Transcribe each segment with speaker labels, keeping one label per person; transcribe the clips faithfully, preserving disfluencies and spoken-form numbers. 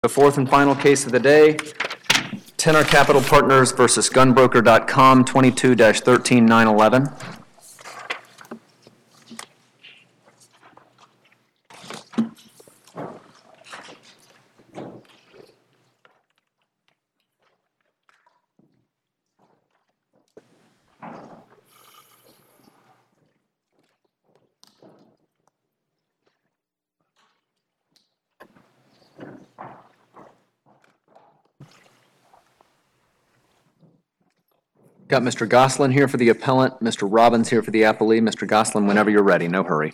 Speaker 1: The fourth and final case of the day, Tenor Capital Partners versus Gunbroker dot com, twenty-two dash thirteen nine eleven. Got Mister Goslin here for the appellant, Mister Robbins here for the appellee. Mister Goslin, whenever you're ready, no hurry.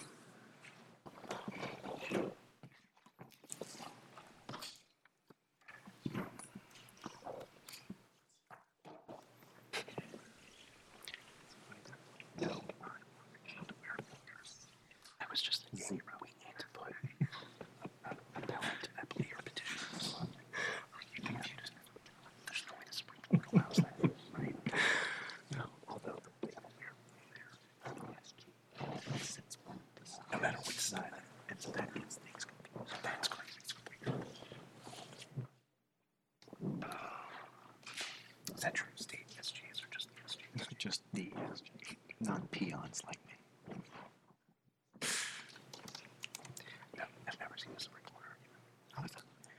Speaker 2: That was just a zero. We need to put appellant, appellee, or petitioner. There's no way to sprinkle allows that, right? No, although no matter which side, it's that means things can be. That's crazy. Is that true? State S Gs or just the S Gs? Just the S Gs, not peons like me. No, I've never seen a Supreme Court argument. How is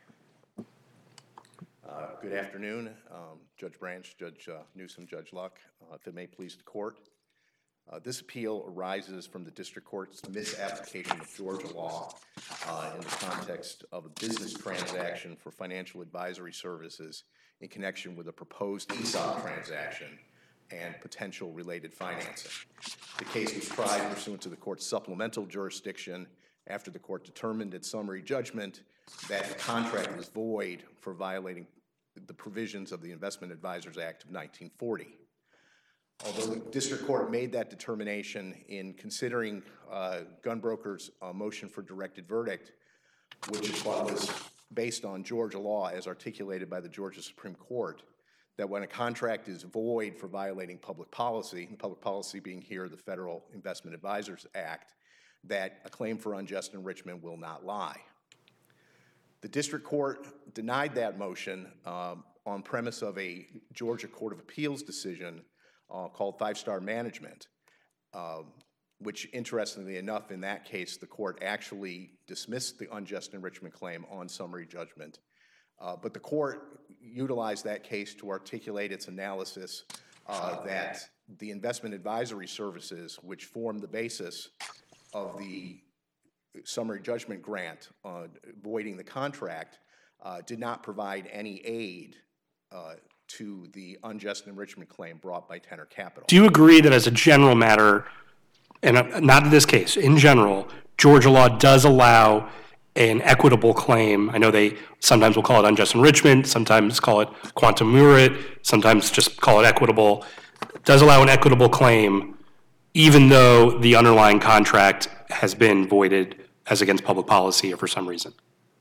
Speaker 2: that?
Speaker 3: Uh, Good afternoon, um, Judge Branch, Judge uh, Newsom, Judge Luck. Uh, if it may please the court, uh, this appeal arises from the district court's misapplication of Georgia law uh, in the context of a business transaction for financial advisory services in connection with a proposed E S O P transaction and potential related financing. The case was tried pursuant to the court's supplemental jurisdiction after the court determined its summary judgment that the contract was void for violating the provisions of the Investment Advisors Act of nineteen forty. Although the district court made that determination in considering uh, Gunbroker's uh, motion for directed verdict, which is what was based on Georgia law as articulated by the Georgia Supreme Court, that when a contract is void for violating public policy, the public policy being here the Federal Investment Advisors Act, that a claim for unjust enrichment will not lie. The district court denied that motion um, on premise of a Georgia Court of Appeals decision uh, called Five Star Management, um, which interestingly enough in that case the court actually dismissed the unjust enrichment claim on summary judgment. Uh, but the court utilized that case to articulate its analysis uh, that the investment advisory services, which form the basis of the summary judgment grant uh, voiding the contract, uh, did not provide any aid uh, to the unjust enrichment claim brought by Tenor Capital.
Speaker 2: Do you agree that as a general matter, and uh, not in this case, in general, Georgia law does allow an equitable claim? I know they sometimes will call it unjust enrichment, sometimes call it quantum merit, sometimes just call it equitable. Does allow an equitable claim even though the underlying contract has been voided as against public policy or for some reason?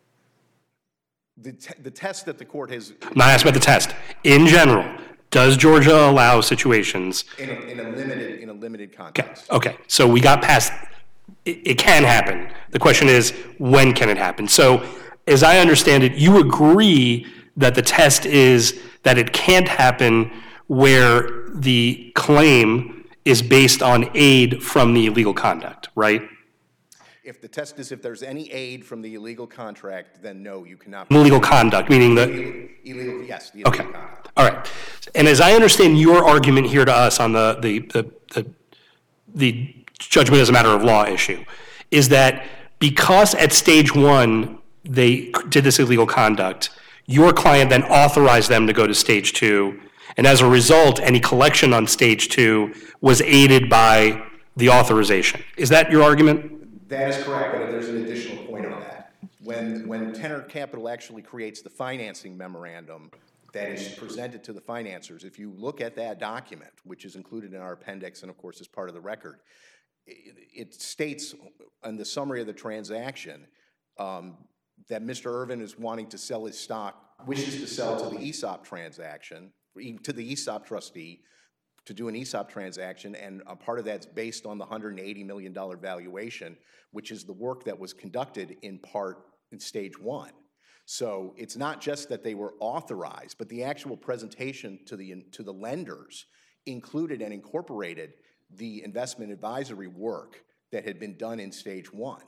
Speaker 3: The, te the test that the court has...
Speaker 2: I'm not asking about the test. In general, does Georgia allow situations...
Speaker 3: In a, in a limited, in a limited context.
Speaker 2: Okay, okay. So we got past... It, it can happen. The question is, when can it happen? So as I understand it, you agree that the test is that it can't happen where the claim is based on aid from the illegal conduct, right?
Speaker 3: If the test is if there's any aid from the illegal contract, then no, you cannot...
Speaker 2: Illegal conduct, meaning the...
Speaker 3: Illegal, illegal yes, the illegal
Speaker 2: okay.
Speaker 3: conduct.
Speaker 2: All right. And as I understand your argument here to us on the, the, the, the, the judgment as a matter of law issue, is that because at stage one they did this illegal conduct, your client then authorized them to go to stage two, and as a result, any collection on stage two was aided by the authorization. Is that your argument?
Speaker 3: That is correct, but there's an additional point on that. When, when Tenor Capital actually creates the financing memorandum that is presented to the financiers, if you look at that document, which is included in our appendix and of course is part of the record, it, it states in the summary of the transaction um, that Mister Irvin is wanting to sell his stock, wishes to sell to the E S O P transaction, to the E S O P trustee, to do an E S O P transaction, and a part of that's based on the one hundred eighty million dollar valuation, which is the work that was conducted in part in stage one. So it's not just that they were authorized, but the actual presentation to the, to the lenders included and incorporated the investment advisory work that had been done in stage one.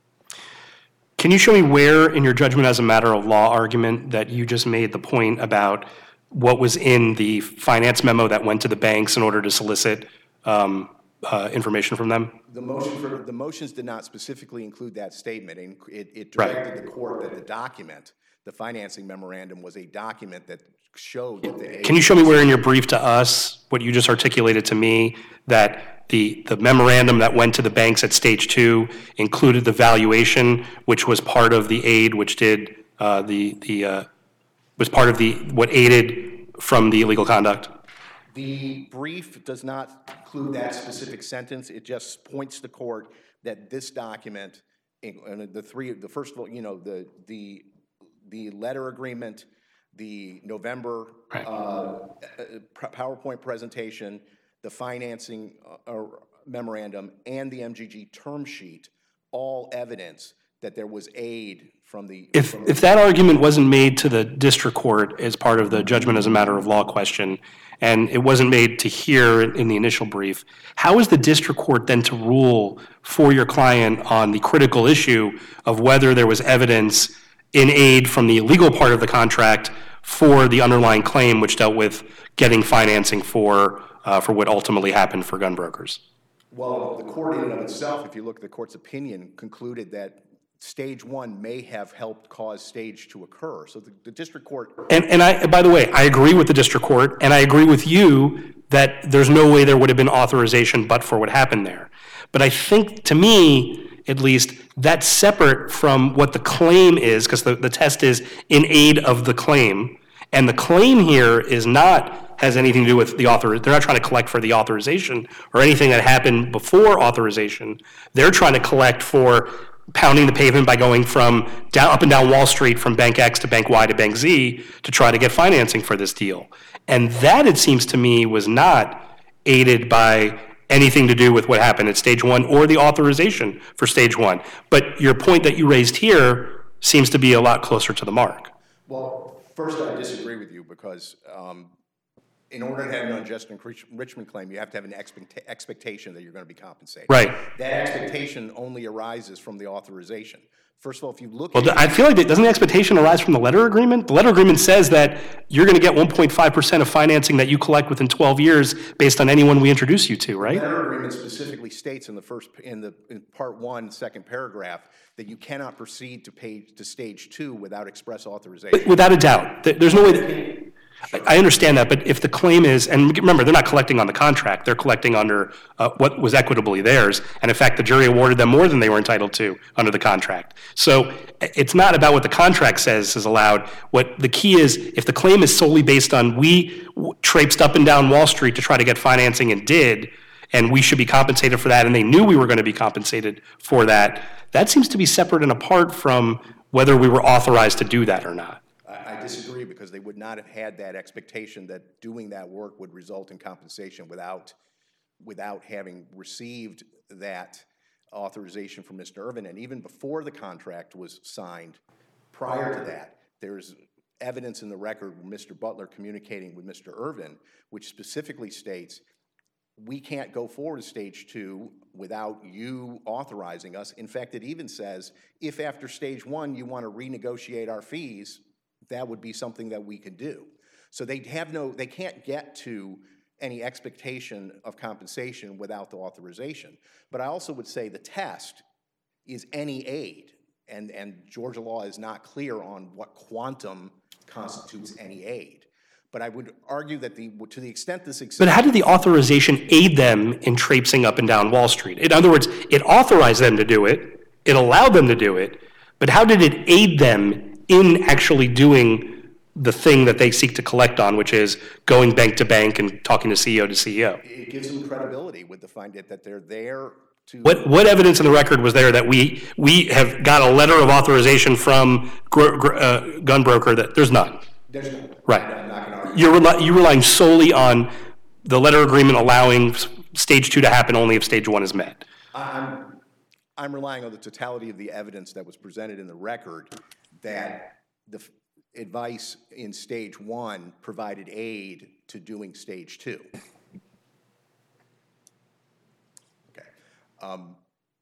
Speaker 2: Can you show me where in your judgment as a matter of law argument that you just made the point about what was in the finance memo that went to the banks in order to solicit um, uh, information from them?
Speaker 3: The motion for, the motions did not specifically include that statement. And it, it directed
Speaker 2: Right.
Speaker 3: the court that the document, the financing memorandum, was a document that showed that the
Speaker 2: Can you show me where in your brief to us, what you just articulated to me, that the, the memorandum that went to the banks at stage two included the valuation, which was part of the aid, which did uh, the, the uh, was part of the, what aided from the illegal conduct?
Speaker 3: The brief does not include that specific sentence. It just points the court that this document, and the three, the first of all, you know, the the the letter agreement, the November
Speaker 2: Right.
Speaker 3: uh, PowerPoint presentation, the financing uh, memorandum, and the M G G term sheet, all evidence that there was aid from the.
Speaker 2: If,
Speaker 3: from the
Speaker 2: if that argument wasn't made to the district court as part of the judgment as a matter of law question, and it wasn't made to here in the initial brief, how is the district court then to rule for your client on the critical issue of whether there was evidence in aid from the illegal part of the contract for the underlying claim, which dealt with getting financing for, uh, for what ultimately happened for gun brokers?
Speaker 3: Well, the court in and of itself, if you look at the court's opinion, concluded that stage one may have helped cause stage to occur. So the, the district court.
Speaker 2: And, and I, by the way, I agree with the district court, and I agree with you that there's no way there would have been authorization but for what happened there. But I think, to me, at least, that's separate from what the claim is, because the, the test is in aid of the claim. And the claim here is not, has anything to do with the author. They're not trying to collect for the authorization or anything that happened before authorization. They're trying to collect for pounding the pavement by going from down, up and down Wall Street from Bank X to Bank Y to Bank Z to try to get financing for this deal. And that, it seems to me, was not aided by anything to do with what happened at stage one or the authorization for stage one. But your point that you raised here seems to be a lot closer to the mark.
Speaker 3: Well, first, I disagree with you because um, in order to have an unjust enrichment claim, you have to have an expect expectation that you're going to be compensated.
Speaker 2: Right.
Speaker 3: That expectation only arises from the authorization. First of all, if you look
Speaker 2: Well,
Speaker 3: at
Speaker 2: I feel like, that, doesn't the expectation arise from the letter agreement? The letter agreement says that you're going to get one point five percent of financing that you collect within twelve years based on anyone we introduce you to, right?
Speaker 3: the letter agreement specifically states in the first, in the in part one, second paragraph, that you cannot proceed to pay to stage two without express authorization.
Speaker 2: Without a doubt. Th- There's no way that, I I understand that, but if the claim is, and remember, they're not collecting on the contract, they're collecting under uh, what was equitably theirs, and in fact, the jury awarded them more than they were entitled to under the contract. So it's not about what the contract says is allowed. What the key is, if the claim is solely based on we w- traipsed up and down Wall Street to try to get financing and did, and we should be compensated for that, and they knew we were going to be compensated for that, that seems to be separate and apart from whether we were authorized to do that or not.
Speaker 3: I disagree because they would not have had that expectation that doing that work would result in compensation without, without having received that authorization from Mister Irvin. And even before the contract was signed, prior to that, there's evidence in the record of Mister Butler communicating with Mister Irvin, which specifically states, we can't go forward to stage two without you authorizing us. In fact, it even says, if after stage one you want to renegotiate our fees, that would be something that we could do. So they have no, they can't get to any expectation of compensation without the authorization. But I also would say the test is any aid, and, and Georgia law is not clear on what quantum constitutes any aid. But I would argue that the, to the extent this exists.
Speaker 2: But how did the authorization aid them in traipsing up and down Wall Street? In other words, it authorized them to do it, it allowed them to do it, but how did it aid them in actually doing the thing that they seek to collect on, which is going bank to bank and talking to C E O to C E O?
Speaker 3: It gives them credibility with the find it that they're there to.
Speaker 2: What what evidence in the record was there that we we have got a letter of authorization from gr- gr- uh, gun broker that there's none?
Speaker 3: There's no.
Speaker 2: Right.
Speaker 3: I'm not going to argue.
Speaker 2: You're rely, you're relying solely on the letter agreement allowing stage two to happen only if stage one is met.
Speaker 3: I'm I'm relying on the totality of the evidence that was presented in the record that the f- advice in stage one provided aid to doing stage two. Okay. Um,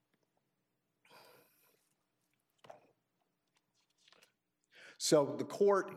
Speaker 3: so the court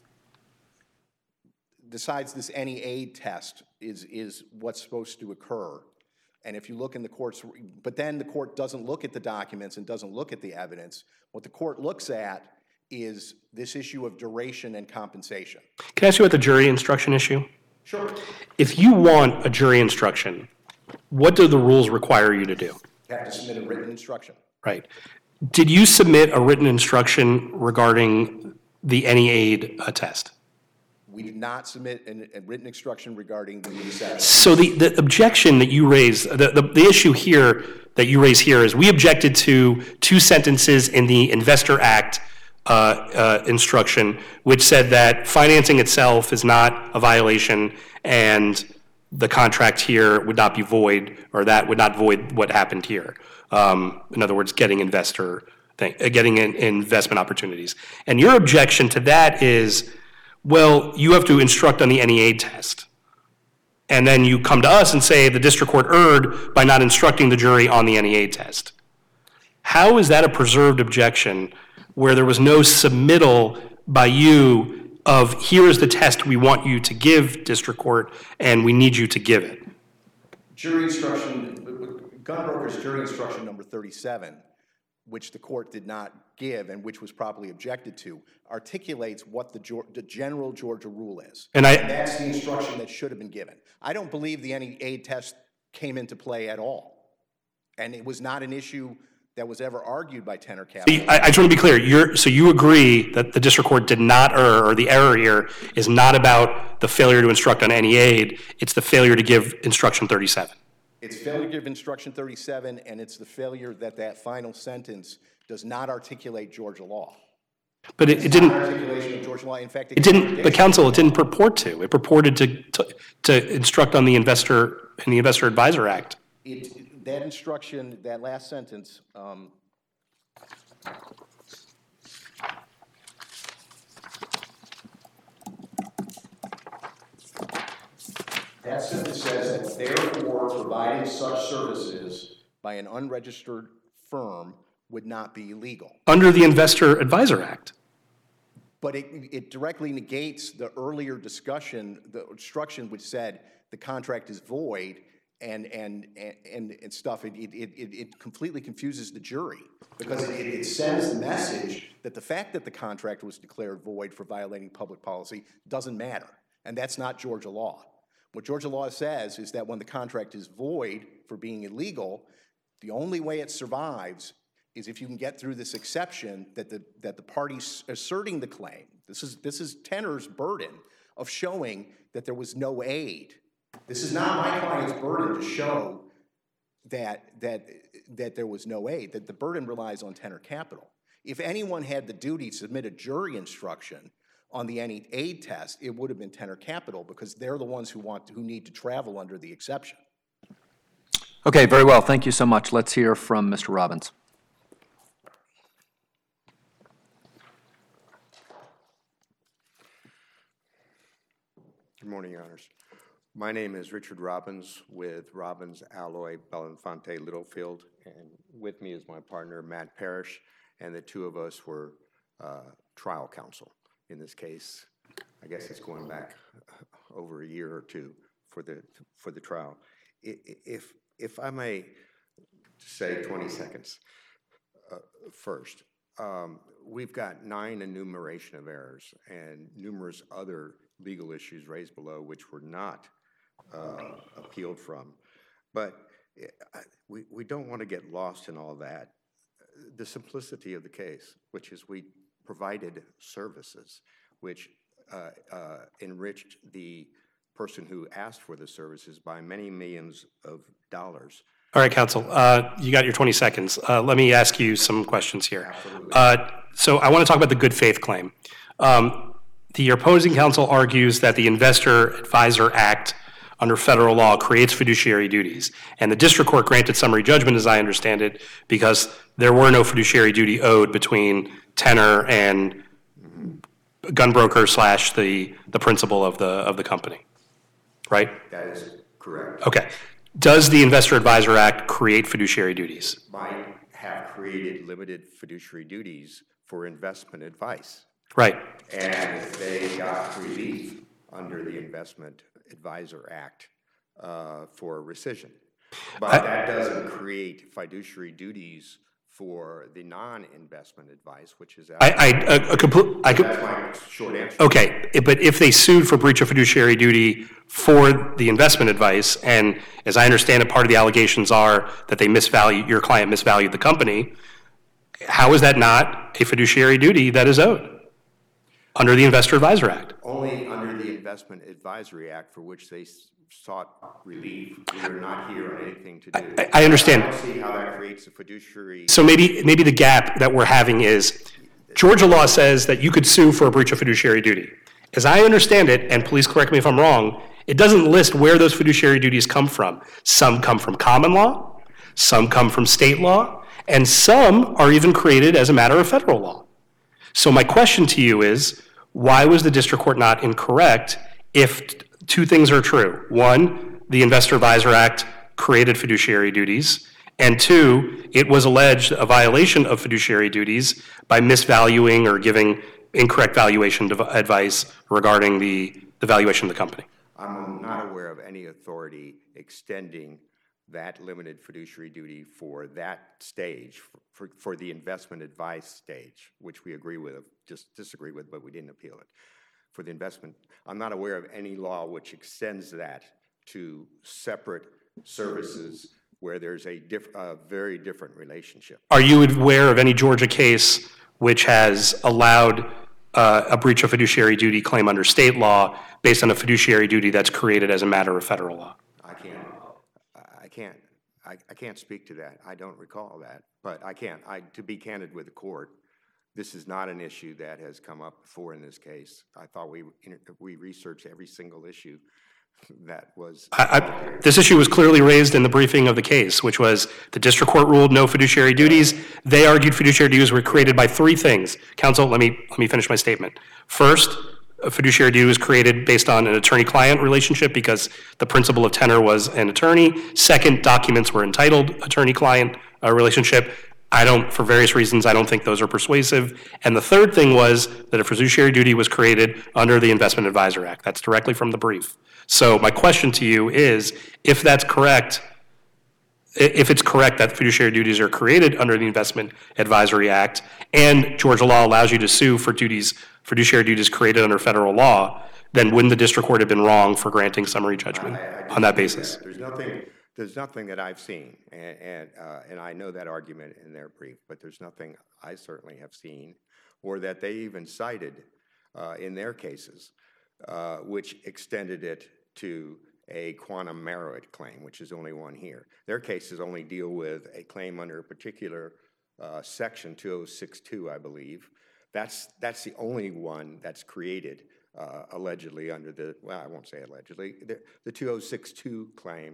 Speaker 3: decides this any aid test is, is what's supposed to occur. And if you look in the court's, but then the court doesn't look at the documents and doesn't look at the evidence. What the court looks at is this issue of duration and compensation.
Speaker 2: Can I ask you about the jury instruction issue?
Speaker 3: Sure.
Speaker 2: If you want a jury instruction, what do the rules require you to do?
Speaker 3: You have to submit a written instruction.
Speaker 2: Right. Did you submit a written instruction regarding the any aid uh, test?
Speaker 3: We did not submit an, a written instruction regarding the reset.
Speaker 2: So the, the objection that you raise, the, the, the issue here that you raise here is we objected to two sentences in the Investor Act uh, uh, instruction, which said that financing itself is not a violation and the contract here would not be void, or that would not void what happened here. Um, in other words, getting investor, thing, uh, getting in, investment opportunities. And your objection to that is, well, you have to instruct on the any aid test. And then you come to us and say the district court erred by not instructing the jury on the any aid test. How is that a preserved objection where there was no submittal by you of here is the test we want you to give, district court, and we need you to give it?
Speaker 3: Jury instruction, Gunbroker's jury instruction number thirty-seven, which the court did not give and which was properly objected to, articulates what the, the general Georgia rule is.
Speaker 2: And, I,
Speaker 3: and that's the instruction that should have been given. I don't believe the any aid test came into play at all. And it was not an issue that was ever argued by Tenor Capital.
Speaker 2: I, I just want to be clear. You're, so you agree that the district court did not err, or the error here is not about the failure to instruct on any aid, it's the failure to give instruction thirty-seven.
Speaker 3: It's failure to give instruction thirty-seven, and it's the failure that that final sentence does not articulate Georgia law.
Speaker 2: But it, it didn't.
Speaker 3: Articulation of Georgia law. In fact, it,
Speaker 2: it didn't. The counsel, it didn't purport to. It purported to to, to instruct on the investor in the Investor Advisor Act.
Speaker 3: It, that instruction, that last sentence. Um, That sentence says that therefore providing such services by an unregistered firm would not be illegal.
Speaker 2: Under the Investor Advisor Act.
Speaker 3: But it, it directly negates the earlier discussion, the instruction which said the contract is void and and and, and stuff. It, it, it, it completely confuses the jury because it, it sends the message that the fact that the contract was declared void for violating public policy doesn't matter. And that's not Georgia law. What Georgia law says is that when the contract is void for being illegal, the only way it survives is if you can get through this exception that the that the parties asserting the claim. This is this is Tenor's burden of showing that there was no aid. This is not my client's burden to show that that that there was no aid. That the burden relies on Tenor Capital. If anyone had the duty to submit a jury instruction on the any aid test, it would have been Tenor Capital because they're the ones who want to, who need to travel under the exception.
Speaker 1: Okay, very well. Thank you so much. Let's hear from Mister Robbins.
Speaker 4: Good morning, Your Honors. My name is Richard Robbins with Robbins Alloy Belinfante Littlefield, and with me is my partner Matt Parrish, and the two of us were uh, trial counsel in this case. I guess it's going back over a year or two for the for the trial. If if I may say twenty seconds uh, first, um, we've got nine enumeration of errors and numerous other legal issues raised below which were not uh, appealed from. But uh, we, we don't want to get lost in all that. The simplicity of the case, which is we provided services which uh, uh, enriched the person who asked for the services by many millions of dollars.
Speaker 2: All right, counsel, uh, you got your twenty seconds. Uh, let me ask you some questions here.
Speaker 4: Absolutely.
Speaker 2: Uh, so I want to talk about the good faith claim. Um, the opposing counsel argues that the Investor Advisor Act under federal law creates fiduciary duties, and the district court granted summary judgment, as I understand it, because there were no fiduciary duty owed between Tenor and gun broker slash the, the principal of the, of the company, right?
Speaker 4: That is correct.
Speaker 2: Okay. Does the Investor Advisor Act create fiduciary duties?
Speaker 4: Might have created limited fiduciary duties for investment advice.
Speaker 2: Right.
Speaker 4: And they got relief under the Investment Advisor Act uh, for rescission. But
Speaker 2: I,
Speaker 4: that doesn't create fiduciary duties for the non-investment advice, which is.
Speaker 2: I, I, a, a complete, I could.
Speaker 4: That's my short answer.
Speaker 2: Okay, but if they sued for breach of fiduciary duty for the investment advice, and as I understand it, part of the allegations are that they misvalued, your client misvalued the company, how is that not a fiduciary duty that is owed under the Investor Advisor Act?
Speaker 4: Only under the Investment Advisory Act, for which they sought relief. We are not here on anything to do.
Speaker 2: I, I understand.
Speaker 4: I don't see how that creates a fiduciary.
Speaker 2: So maybe, maybe the gap that we're having is Georgia law says that you could sue for a breach of fiduciary duty. As I understand it, and please correct me if I'm wrong, it doesn't list where those fiduciary duties come from. Some come from common law, some come from state law, and some are even created as a matter of federal law. So my question to you is, why was the district court not incorrect if t- two things are true? One, the Investor Advisor Act created fiduciary duties, and two, it was alleged a violation of fiduciary duties by misvaluing or giving incorrect valuation dev- advice regarding the, the valuation of the company.
Speaker 4: I'm not aware of any authority extending that limited fiduciary duty for that stage, for, for the investment advice stage, which we agree with, just disagree with, but we didn't appeal it. For the investment, I'm not aware of any law which extends that to separate services where there's a diff, uh, very different relationship.
Speaker 2: Are you aware of any Georgia case which has allowed uh, a breach of fiduciary duty claim under state law based on a fiduciary duty that's created as a matter of federal law?
Speaker 4: I can't, I can't, I, I can't speak to that. I don't recall that, but I can't. I, to be candid with the court, this is not an issue that has come up before in this case. I thought we we researched every single issue that was.
Speaker 2: I, I, this issue was clearly raised in the briefing of the case, which was the district court ruled no fiduciary duties. They argued fiduciary duties were created by three things. Counsel, let me let me finish my statement. First, a fiduciary duty was created based on an attorney-client relationship because the principal of tenor was an attorney. Second, documents were entitled attorney-client uh, relationship. I don't, for various reasons, I don't think those are persuasive. And the third thing was that a fiduciary duty was created under the Investment Advisor Act. That's directly from the brief. So my question to you is, if that's correct, if it's correct that fiduciary duties are created under the Investment Advisory Act, and Georgia law allows you to sue for duties, fiduciary duties created under federal law, then wouldn't the district court have been wrong for granting summary judgment
Speaker 4: I, I
Speaker 2: on that basis?
Speaker 4: That. There's nothing. There's nothing that I've seen, and and, uh, and I know that argument in their brief, but there's nothing I certainly have seen, or that they even cited uh, in their cases, uh, which extended it to a quantum merit claim, which is only one here. Their cases only deal with a claim under a particular uh, section two oh six two, I believe. That's that's the only one that's created uh, allegedly under the, well, I won't say allegedly, the, the two oh six two claim.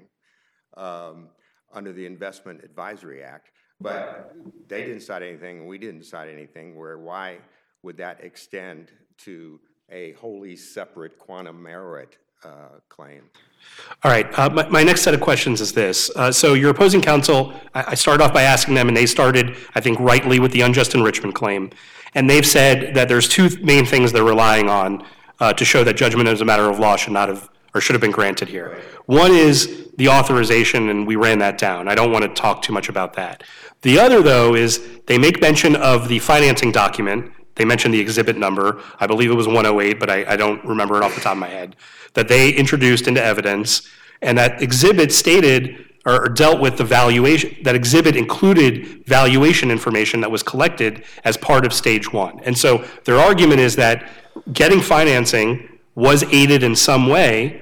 Speaker 4: Um, under the Investment Advisory Act, but they didn't cite anything and we didn't cite anything where why would that extend to a wholly separate quantum merit uh, claim?
Speaker 2: All right, uh, my, my next set of questions is this. Uh, so your opposing counsel, I, I started off by asking them, and they started, I think, rightly with the unjust enrichment claim. And they've said that there's two main things they're relying on uh, to show that judgment as a matter of law should not have, or should have been granted here. One is the authorization, and we ran that down. I don't want to talk too much about that. The other, though, is they make mention of the financing document. They mention the exhibit number. I believe it was one oh eight, but I, I don't remember it off the top of my head, that they introduced into evidence, and that exhibit stated or dealt with the valuation, that exhibit included valuation information that was collected as part of stage one. And so their argument is that getting financing was aided in some way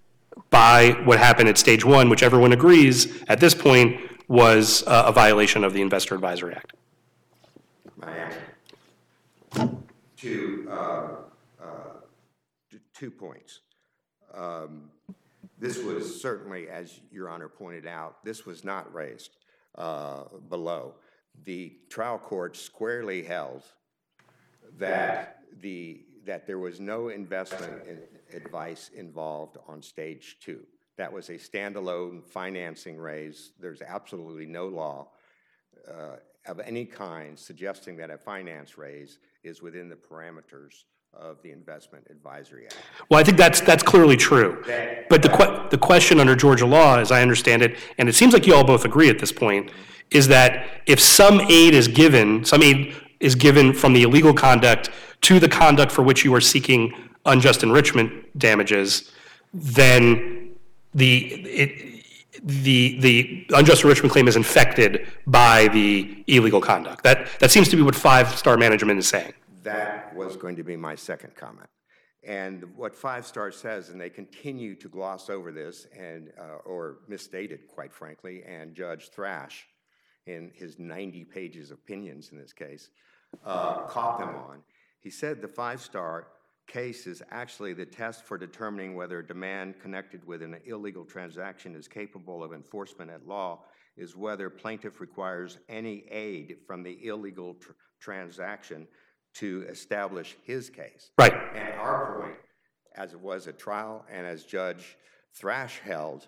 Speaker 2: by what happened at stage one, which everyone agrees at this point was uh, a violation of the Investor Advisory Act.
Speaker 4: My answer. Two, uh, uh, two points. Um, this was certainly, as Your Honor pointed out, this was not raised uh, below. The trial court squarely held that the that there was no investment in advice involved on stage two. That was a standalone financing raise. There's absolutely no law uh, of any kind suggesting that a finance raise is within the parameters of the Investment Advisory Act.
Speaker 2: Well, I think that's, that's clearly true. But the, que- the question under Georgia law, as I understand it, and it seems like you all both agree at this point, is that if some aid is given, some aid is given from the illegal conduct to the conduct for which you are seeking unjust enrichment damages, then the, it, the, the unjust enrichment claim is infected by the illegal conduct. That, that seems to be what Five Star Management is saying.
Speaker 4: That was going to be my second comment. And what Five Star says, and they continue to gloss over this and uh, or misstate it, quite frankly, and Judge Thrash, in his ninety pages of opinions in this case, uh, caught them on. He said the Five Star case is actually the test for determining whether a demand connected with an illegal transaction is capable of enforcement at law is whether plaintiff requires any aid from the illegal tr- transaction to establish his case.
Speaker 2: Right.
Speaker 4: And our point, as it was at trial and as Judge Thrash held,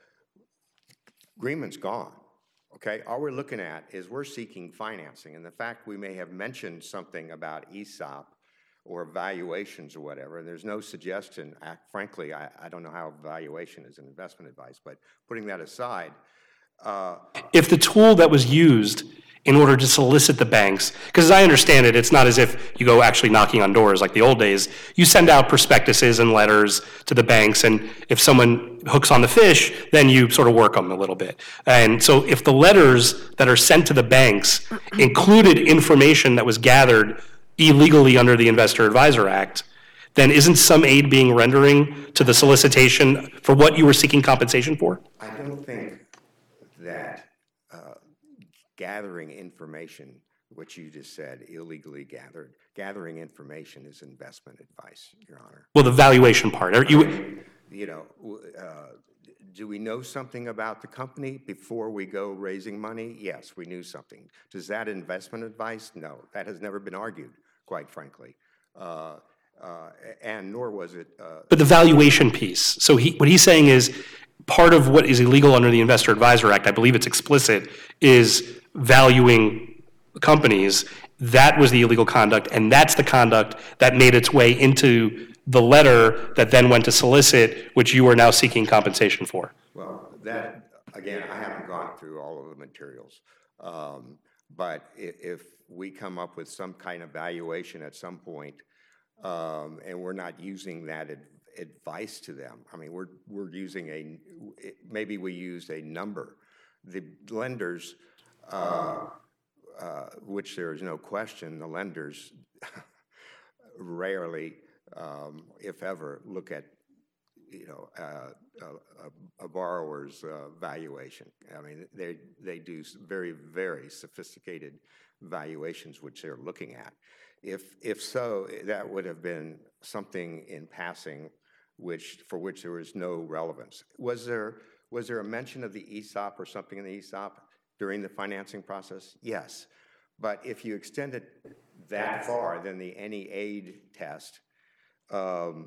Speaker 4: agreement's gone, okay? All we're looking at is we're seeking financing, and the fact we may have mentioned something about E S O P or valuations or whatever, and there's no suggestion, frankly, I, I don't know how valuation is an investment advice, but putting that aside. Uh,
Speaker 2: if the tool that was used in order to solicit the banks, because as I understand it, it's not as if you go actually knocking on doors like the old days. You send out prospectuses and letters to the banks, and if someone hooks on the fish, then you sort of work them a little bit. And so if the letters that are sent to the banks included information that was gathered illegally under the Investor Advisor Act, then isn't some aid being rendering to the solicitation for what you were seeking compensation for?
Speaker 4: I don't think that uh, gathering information, what you just said, illegally gathered, gathering information is investment advice, Your Honor.
Speaker 2: Well, the valuation part. Are you,
Speaker 4: You know, uh, do we know something about the company before we go raising money? Yes, we knew something. Does that investment advice? No, that has never been argued, quite frankly. Uh, uh, and nor was it. Uh,
Speaker 2: but the valuation piece. So he, what he's saying is part of what is illegal under the Investor Advisor Act, I believe it's explicit, is valuing companies. That was the illegal conduct, and that's the conduct that made its way into the letter that then went to solicit, which you are now seeking compensation for.
Speaker 4: Well, that, again, I haven't gone through all of the materials. Um, but if, if we come up with some kind of valuation at some point, um, and we're not using that ad, advice to them, I mean, we're, we're using a, maybe we use a number. The lenders, uh, uh, which there is no question, the lenders rarely, um, if ever, look at, you know, uh, a, a borrower's uh, valuation. I mean, they they do very, very sophisticated valuations, which they're looking at. If if so, that would have been something in passing, which for which there was no relevance. Was there was there a mention of the E S O P or something in the E S O P during the financing process? Yes, but if you extend it that far, then the any aid test. Um,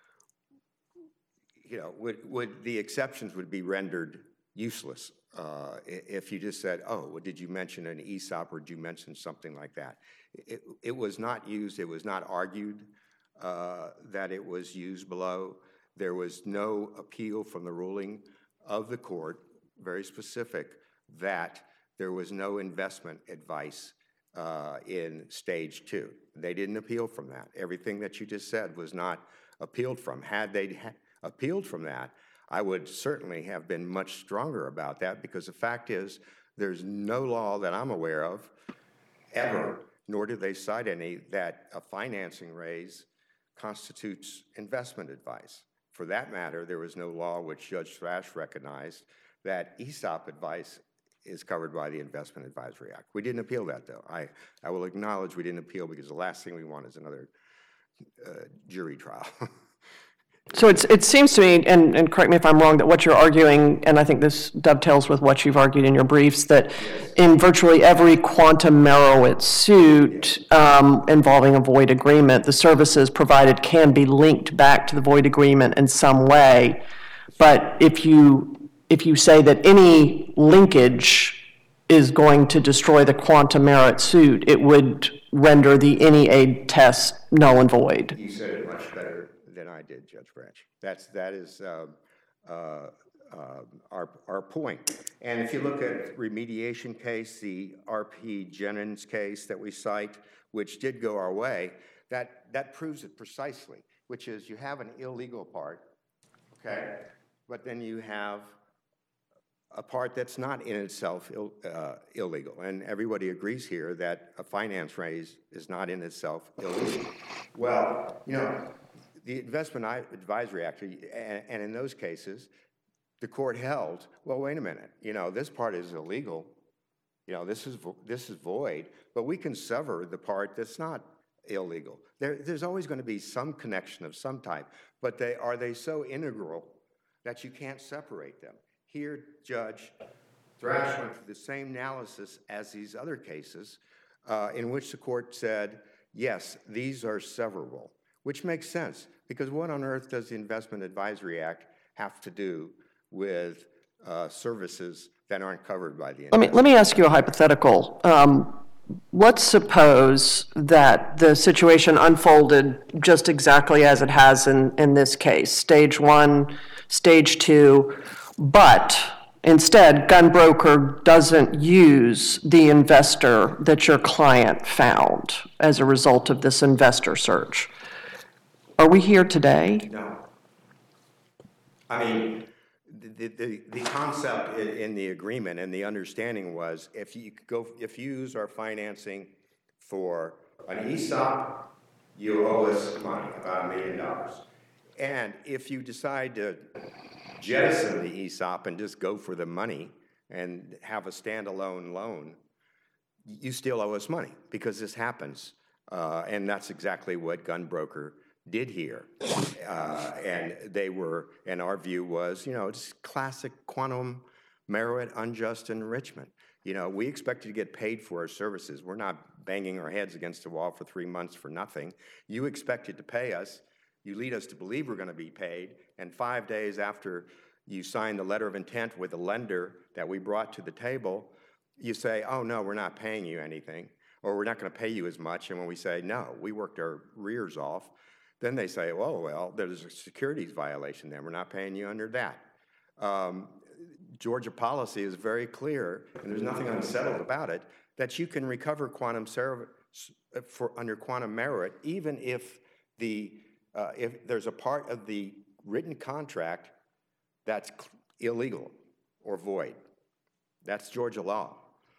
Speaker 4: you know, would, would the exceptions would be rendered useless uh, if you just said, oh, well, did you mention an E S O P or did you mention something like that? It, it was not used, it was not argued uh, that it was used below. There was no appeal from the ruling of the court, very specific, that there was no investment advice uh, in stage two. They didn't appeal from that. Everything that you just said was not appealed from. Had they ha appealed from that, I would certainly have been much stronger about that, because the fact is there's no law that I'm aware of ever, nor do they cite any, that a financing raise constitutes investment advice. For that matter, there was no law which Judge Thrash recognized that E S O P advice is covered by the Investment Advisory Act. We didn't appeal that, though. I, I will acknowledge we didn't appeal because the last thing we want is another uh, jury trial.
Speaker 5: So it's, it seems to me, and, and correct me if I'm wrong, that what you're arguing, and I think this dovetails with what you've argued in your briefs, that in virtually every quantum Merowith suit um, involving a void agreement, the services provided can be linked back to the void agreement in some way. But if you, if you say that any linkage is going to destroy the quantum merit suit, it would render the any aid test null and void.
Speaker 4: You said it much better than I did, Judge Branch. That's, that is uh, uh, uh, our, our point. And if you look at remediation case, the R P Jennings case that we cite, which did go our way, that, that proves it precisely, which is you have an illegal part, okay, but then you have a part that's not in itself Ill, uh, illegal. And everybody agrees here that a finance raise is not in itself illegal. Well, you know, the Investment Advisory Act, and, and in those cases, the court held, well, wait a minute, you know, this part is illegal, you know, this is, this is void, but we can sever the part that's not illegal. There, there's always going to be some connection of some type, but they, are they so integral that you can't separate them? Here, Judge Thrash went through the same analysis as these other cases uh, in which the court said, yes, these are severable, which makes sense, because what on earth does the Investment Advisory Act have to do with uh, services that aren't covered by the
Speaker 5: Let me, let me ask you a hypothetical. Um, let's suppose that the situation unfolded just exactly as it has in, in this case, stage one, stage two, but instead, Gunbroker doesn't use the investor that your client found as a result of this investor search. Are we here today?
Speaker 4: No. I mean, the, the, the concept in, in the agreement and the understanding was if you go, if you use our financing for an E S O P, you owe us money, about a million dollars. And if you decide to jettison the E S O P and just go for the money and have a standalone loan, you still owe us money because this happens. Uh, and that's exactly what Gunbroker did here. Uh, and they were, and our view was, you know, it's classic quantum merit unjust enrichment. You know, we expected to get paid for our services. We're not banging our heads against the wall for three months for nothing. You expected to pay us. You lead us to believe we're going to be paid, and five days after you sign the letter of intent with the lender that we brought to the table, you say, oh, no, we're not paying you anything, or we're not going to pay you as much. And when we say, no, we worked our rears off, then they say, oh, well, there's a securities violation then. We're not paying you under that. Um, Georgia policy is very clear, and there's nothing unsettled about it, that you can recover quantum ser- for under quantum merit even if the Uh, if there's a part of the written contract that's illegal or void. That's Georgia law.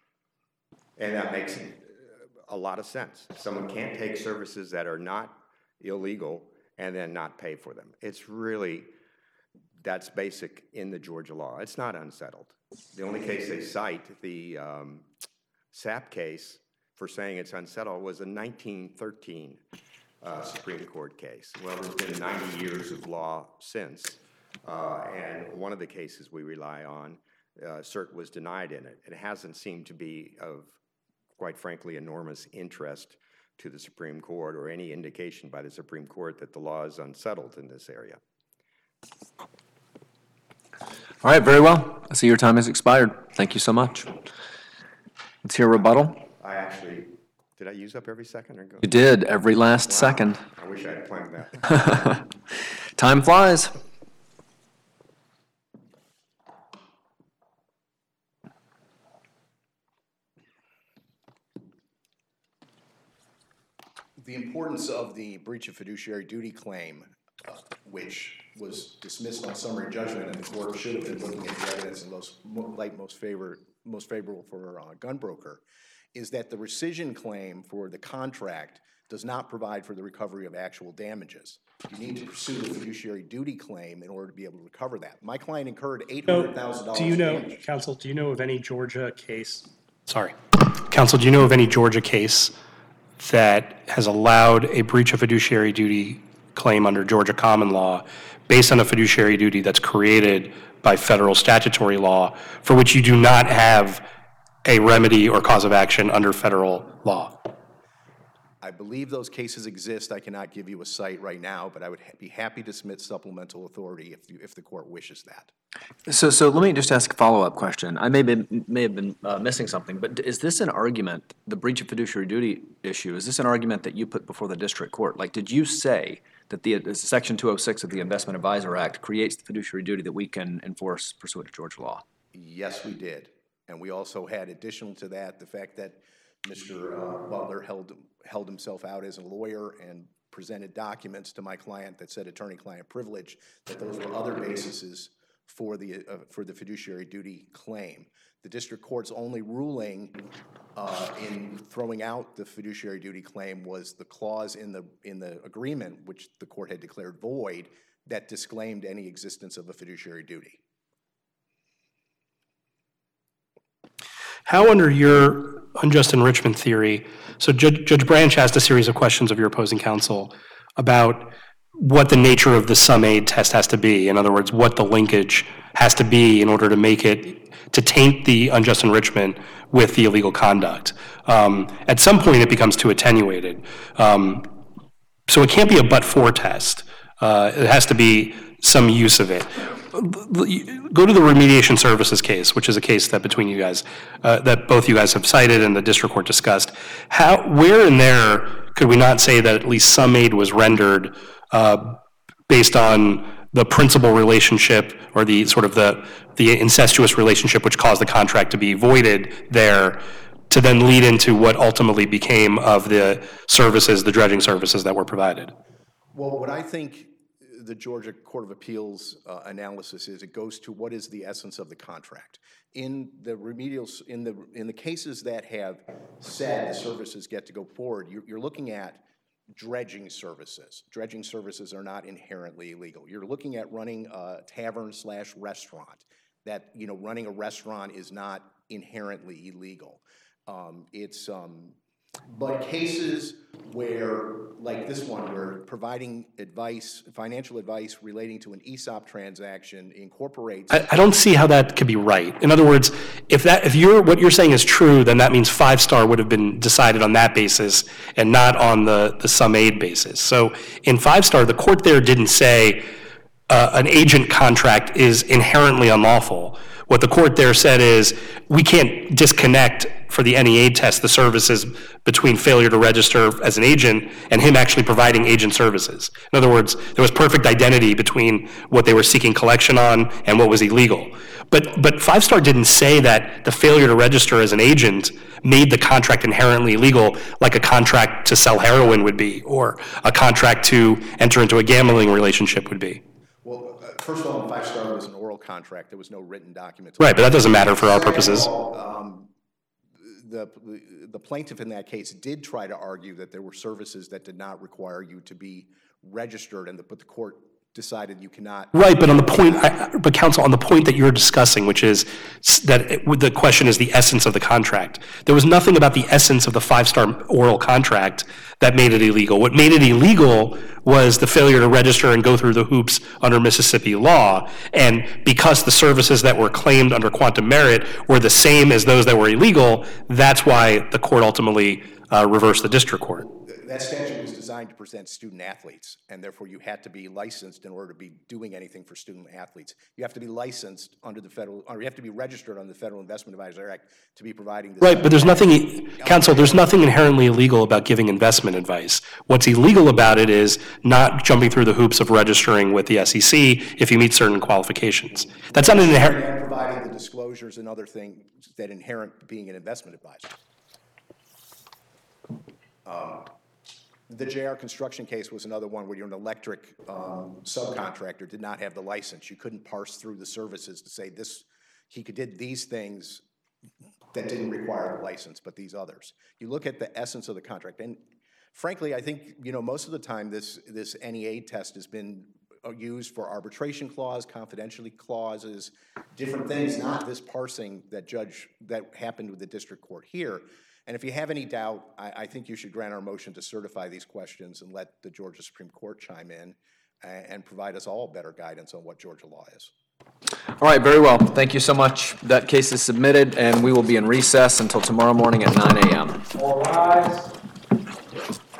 Speaker 4: And that makes a lot of sense. Someone can't take services that are not illegal and then not pay for them. It's really, that's basic in the Georgia law. It's not unsettled. The only case they cite, the um, S A P case, for saying it's unsettled was a nineteen thirteen Uh, Supreme Court case. Well, there's been ninety years of law since, uh, and one of the cases we rely on, uh, cert was denied in it. It hasn't seemed to be of, quite frankly, enormous interest to the Supreme Court or any indication by the Supreme Court that the law is unsettled in this area.
Speaker 1: All right, very well. I see your time has expired. Thank you so much. Let's hear a rebuttal.
Speaker 4: I actually, did I use up every second or go?
Speaker 1: You did, every last
Speaker 4: Wow.
Speaker 1: second.
Speaker 4: I wish I had planned that.
Speaker 1: Time flies.
Speaker 3: The importance of the breach of fiduciary duty claim, uh, which was dismissed on summary judgment, and the court should have been looking at the evidence in most, light most favor, most favorable for uh, Gunbroker, is that the rescission claim for the contract does not provide for the recovery of actual damages. You need to pursue the fiduciary duty claim in order to be able to recover that. My client incurred eight hundred thousand dollars.
Speaker 2: Do you know, counsel, do you know of any Georgia case? Sorry. Counsel, do you know of any Georgia case that has allowed a breach of fiduciary duty claim under Georgia common law based on a fiduciary duty that's created by federal statutory law for which you do not have a remedy or cause of action under federal law?
Speaker 3: I believe those cases exist. I cannot give you a site right now, but I would ha- be happy to submit supplemental authority if, you, if the court wishes that.
Speaker 1: So, so let me just ask a follow-up question. I may be, may have been uh, missing something, but is this an argument, the breach of fiduciary duty issue, is this an argument that you put before the district court? Like, did you say that the uh, Section two oh six of the Investment Advisor Act creates the fiduciary duty that we can enforce pursuant to Georgia law?
Speaker 3: Yes, we did. And we also had, additional to that, the fact that Mister Uh, Butler held, held himself out as a lawyer and presented documents to my client that said attorney-client privilege, that those were other bases for the, uh, for the fiduciary duty claim. The district court's only ruling uh, in throwing out the fiduciary duty claim was the clause in the, in the agreement, which the court had declared void, that disclaimed any existence of a fiduciary duty.
Speaker 2: How, under your unjust enrichment theory, so Judge, Judge Branch asked a series of questions of your opposing counsel about what the nature of the sum aid test has to be. In other words, what the linkage has to be in order to make it, to taint the unjust enrichment with the illegal conduct. Um, at some point, it becomes too attenuated. Um, so it can't be a but-for test. Uh, it has to be some use of it. Go to the remediation services case, which is a case that between you guys, uh, that both you guys have cited and the district court discussed. How, where in there could we not say that at least some aid was rendered uh, based on the principal relationship or the sort of the, the incestuous relationship which caused the contract to be voided there, to then lead into what ultimately became of the services, the dredging services that were provided?
Speaker 3: Well, what I think the Georgia Court of Appeals uh, analysis is, it goes to what is the essence of the contract. In the remedial, in the in the cases that have said the services get to go forward, you're, you're looking at dredging services. Dredging services are not inherently illegal. You're looking at running a tavern slash restaurant. That, you know, running a restaurant is not inherently illegal. Um, it's um, but cases where, like this one, where providing advice, financial advice relating to an E S O P transaction incorporates.
Speaker 2: I, I don't see how that could be right. In other words, if that, if you're, what you're saying is true, then that means Five Star would have been decided on that basis and not on the, the sum aid basis. So in Five Star, the court there didn't say uh, an agent contract is inherently unlawful. What the court there said is, we can't disconnect for the N E A test the services between failure to register as an agent and him actually providing agent services. In other words, there was perfect identity between what they were seeking collection on and what was illegal. But, but Five Star didn't say that the failure to register as an agent made the contract inherently illegal, like a contract to sell heroin would be, or a contract to enter into a gambling relationship would be.
Speaker 3: Well, uh, first of all, Five Star was an oral contract. There was no written document.
Speaker 2: Right, but that doesn't matter for our purposes.
Speaker 3: Um, the, the plaintiff in that case did try to argue that there were services that did not require you to be registered, and the, but the court decided you cannot.
Speaker 2: Right, but on the point, I, but counsel, on the point that you're discussing, which is that it, the question is the essence of the contract. There was nothing about the essence of the Five Star oral contract that made it illegal. What made it illegal was the failure to register and go through the hoops under Mississippi law. And because the services that were claimed under quantum merit were the same as those that were illegal, that's why the court ultimately uh, reversed the district court.
Speaker 3: That statute was designed to present student athletes, and therefore you had to be licensed in order to be doing anything for student athletes. You have to be licensed under the federal, or you have to be registered under the Federal Investment Advisor Act to be providing this.
Speaker 2: Right, but there's nothing, counsel, there's nothing inherently illegal about giving investment advice. What's illegal about it is not jumping through the hoops of registering with the S E C if you meet certain qualifications. That's not an inherent.
Speaker 3: And providing the disclosures and other things that inherent being an investment advisor. Um, The J R Construction case was another one where you're an electric um, subcontractor, did not have the license. You couldn't parse through the services to say this, he could did these things that didn't require a license, but these others. You look at the essence of the contract, and frankly, I think, you know, most of the time this, this N E A test has been used for arbitration clause, confidentiality clauses, different things, not this parsing that judge, that happened with the district court here. And if you have any doubt, I, I think you should grant our motion to certify these questions and let the Georgia Supreme Court chime in and, and provide us all better guidance on what Georgia law is.
Speaker 1: All right, very well. Thank you so much. That case is submitted, and we will be in recess until tomorrow morning at nine a m
Speaker 6: All rise.